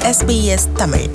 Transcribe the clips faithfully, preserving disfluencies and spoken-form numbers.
S B S Tamil.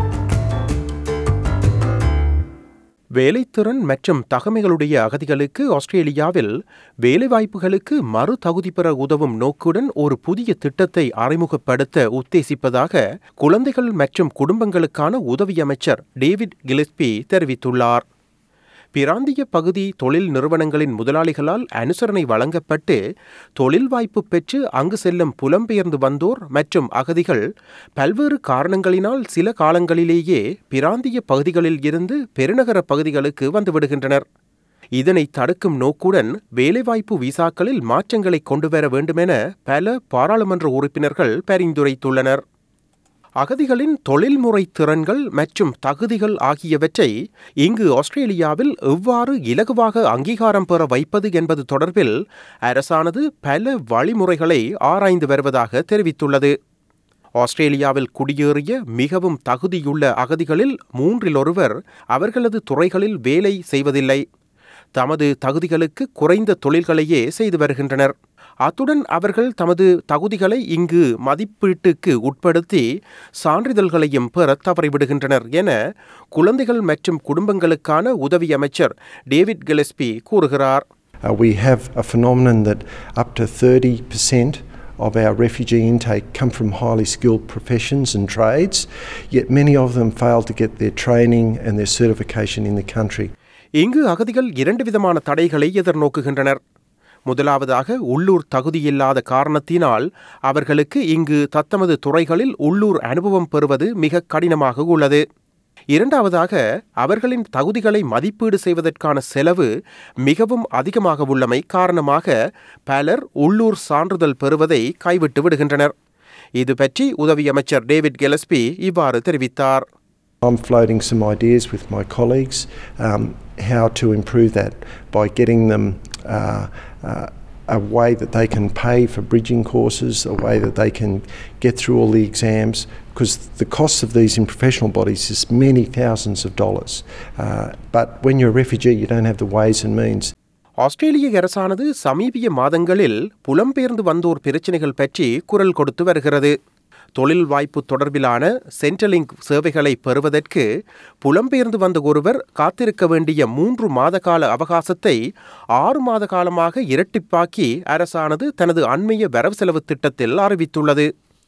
வேலைத்திறன் மற்றும் தகமைகளுடைய அகதிகளுக்கு ஆஸ்திரேலியாவில் வேலைவாய்ப்புகளுக்கு மறு தகுதி பெற உதவும் நோக்குடன் ஒரு புதிய திட்டத்தை அறிமுகப்படுத்த உத்தேசிப்பதாக குழந்தைகள் மற்றும் குடும்பங்களுக்கான உதவி அமைச்சர் டேவிட் கில்லஸ்பி தெரிவித்துள்ளார். பிராந்திய பகுதி தொழில் நிறுவனங்களின் முதலாளிகளால் அனுசரணை வழங்கப்பட்டு தொழில் வாய்ப்பு பெற்று அங்கு செல்லும் புலம்பெயர்ந்து வந்தோர் மற்றும் அகதிகள் பல்வேறு காரணங்களினால் சில காலங்களிலேயே பிராந்திய பகுதிகளில் இருந்து பெருநகர பகுதிகளுக்கு வந்துவிடுகின்றனர். இதனை தடுக்கும் நோக்குடன் வேலைவாய்ப்பு விசாக்களில் மாற்றங்களை கொண்டுவர வேண்டுமென பல பாராளுமன்ற உறுப்பினர்கள் பரிந்துரைத்துள்ளனர். அகதிகளின் தொழில்முறை திறன்கள் மற்றும் தகுதிகள் ஆகியவற்றை இங்கு ஆஸ்திரேலியாவில் எவ்வாறு இலகுவாக அங்கீகாரம் பெற வைப்பது என்பது தொடர்பில் அரசானது பல வழிமுறைகளை ஆராய்ந்து வருவதாக தெரிவித்துள்ளது. ஆஸ்திரேலியாவில் குடியேறிய மிகவும் தகுதியுள்ள அகதிகளில் மூன்றில் ஒருவர் அவர்களது துறைகளில் வேலை செய்வதில்லை. தமது தகுதிகளுக்கு குறைந்த தொழில்களையே செய்து வருகின்றனர். அத்துடன் அவர்கள் தமது தகுதிகளை இங்கு மதிப்பீட்டுக்கு உட்படுத்தி சான்றிதழ்களையும் பெற தவறிவிடுகின்றனர் என குழந்தைகள் மற்றும் குடும்பங்களுக்கான உதவி அமைச்சர் டேவிட் கில்லஸ்பி கூறுகிறார். Uh, we have a phenomenon that up to thirty percent of our refugee intake come from highly skilled professions and trades, yet many of them fail to get their training and their certification in the country. இங்கு அகதிகள் இரண்டு விதமான தடைகளை எதிர்நோக்குகின்றனர். முதலாவதாக உள்ளூர் தகுதியில்லாத காரணத்தினால் அவர்களுக்கு இங்கு தத்தமது துறைகளில் உள்ளூர் அனுபவம் பெறுவது மிக கடினமாக உள்ளது. இரண்டாவதாக அவர்களின் தகுதிகளை மதிப்பீடு செய்வதற்கான செலவு மிகவும் அதிகமாக உள்ளமை காரணமாக பலர் உள்ளூர் சான்றிதழ் பெறுவதை கைவிட்டு விடுகின்றனர். இது பற்றி உதவி அமைச்சர் டேவிட் கில்லஸ்பி இவ்வாறு தெரிவித்தார். I'm floating some ideas with my colleagues um, how to improve that by getting them uh, uh, a way that they can pay for bridging courses, a way that they can get through all the exams, because the cost of these in professional bodies is many thousands of dollars. Uh, but when you're a refugee, you don't have the ways and means. ஆஸ்திரேலிய அரசானது சமீபத்திய மாதங்களில் புலம்பெயர்ந்து வந்தோர் பிரச்சினைகள் பற்றி குரல் கொடுத்து வருகிறது. தொழில் வாய்ப்பு தொடர்பிலான சென்ட்ரலிங்க் சேவைகளை பெறுவதற்கு புலம்பெயர்ந்து வந்த ஒருவர் காத்திருக்க வேண்டிய மூன்று மாத கால அவகாசத்தை ஆறு மாத காலமாக இரட்டிப்பாக்கி அரசானது தனது அண்மைய வரவு செலவு திட்டத்தில் அறிவித்துள்ளது.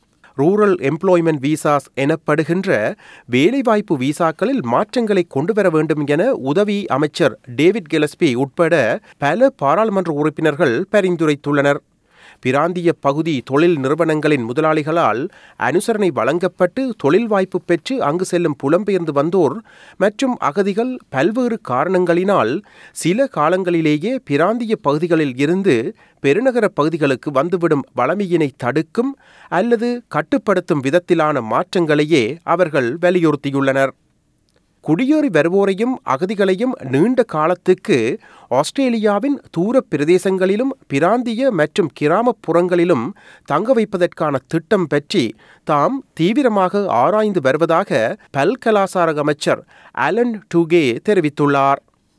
ரூரல் எம்ப்ளாய்மெண்ட் விசாஸ் எனப்படுகின்ற வேலைவாய்ப்பு விசாக்களில் மாற்றங்களை கொண்டுவர வேண்டும் என உதவி அமைச்சர் டேவிட் கில்லஸ்பி உட்பட பல பாராளுமன்ற உறுப்பினர்கள் பரிந்துரைத்துள்ளனர். பிராந்திய பகுதி தொழில் நிறுவனங்களின் முதலாளிகளால் அனுசரணை வழங்கப்பட்டு தொழில் வாய்ப்பு பெற்று அங்கு செல்லும் புலம்பெயர்ந்து வந்தோர் மற்றும் அகதிகள் பல்வேறு காரணங்களினால் சில காலங்களிலேயே பிராந்திய பகுதிகளில் இருந்து பெருநகர பகுதிகளுக்கு வந்துவிடும் வளமையினை தடுக்கும் அல்லது கட்டுப்படுத்தும் விதத்திலான மாற்றங்களையே அவர்கள் வலியுறுத்தியுள்ளனர். குடியேறி வருவோரையும் அகதிகளையும் நீண்ட காலத்துக்கு ஆஸ்திரேலியாவின் தூர பிரதேசங்களிலும் பிராந்திய மற்றும் கிராமப்புறங்களிலும் தங்க வைப்பதற்கான திட்டம் பற்றி தாம் தீவிரமாக ஆராய்ந்து வருவதாக பல்கலாசார அமைச்சர் அலன் டூகே தெரிவித்துள்ளார்.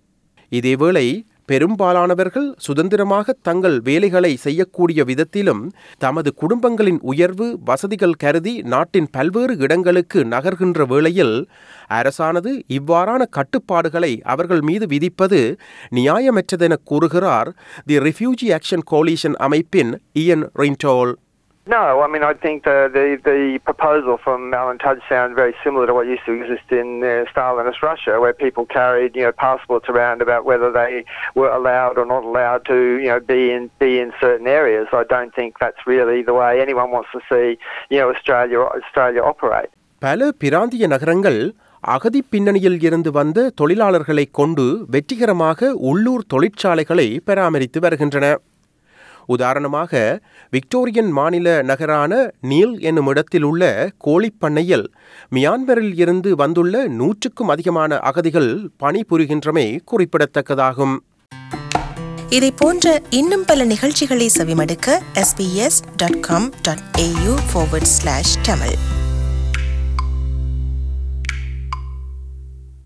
இதேவேளை பெரும்பாலானவர்கள் சுதந்திரமாக தங்கள் வேலைகளை செய்யக்கூடிய விதத்திலும் தமது குடும்பங்களின் உயர்வு வசதிகள் கருதி நாட்டின் பல்வேறு இடங்களுக்கு நகர்கின்ற வேளையில் அரசானது இவ்வாறான கட்டுப்பாடுகளை அவர்கள் மீது விதிப்பது நியாயமற்றதென கூறுகிறார் தி ரெஃப்யூஜி ஆக்ஷன் கோலிஷன் அமைப்பின் இயன் ரின்டோல். No, I mean, I think the, the, the proposal from Alan Tudge sounds very similar to what used to exist in uh, Stalinist Russia, where people carried, you know, passports around about whether they were allowed or not allowed to, you know, be in be in certain areas. I don't think that's really the way anyone wants to see, you know, Australia Australia operate. பல பிராந்திய நகரங்கள் அகதி பின்னணியில் இருந்து வந்த தொழிலாளர்களை கொண்டு வெற்றிகரமாக உள்ளூர் தொழிற்சாலைகளை பராமரித்து வருகின்றன. உதாரணமாக விக்டோரியன் மாநில நகரான நீல் என்னும் இடத்தில் உள்ள கோழிப்பண்ணையில் மியான்மரில் இருந்து வந்துள்ள நூற்றுக்கும் அதிகமான அகதிகள் பணிபுரிகின்றமை குறிப்பிடத்தக்கதாகும். இதை போன்ற இன்னும் பல நிகழ்ச்சிகளை செவிமடுக்க S B S dot com dot A U forward slash Tamil